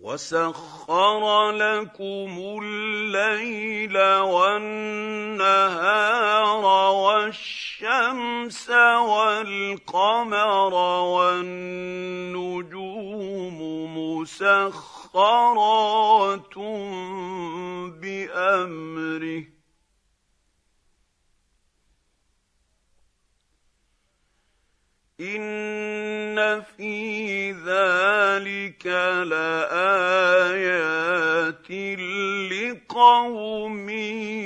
وَسَخَّرَ لَكُمُ اللَّيْلَ وَالنَّهَارَ وَالشَّمْسَ وَالْقَمَرَ وَالنُّجُومُ مُسَخَّرَاتٌ بِأَمْرِهِ ۗ إِنَّ فِي ذَٰلِكَ لَآيَاتٍ لِّقَوْمٍ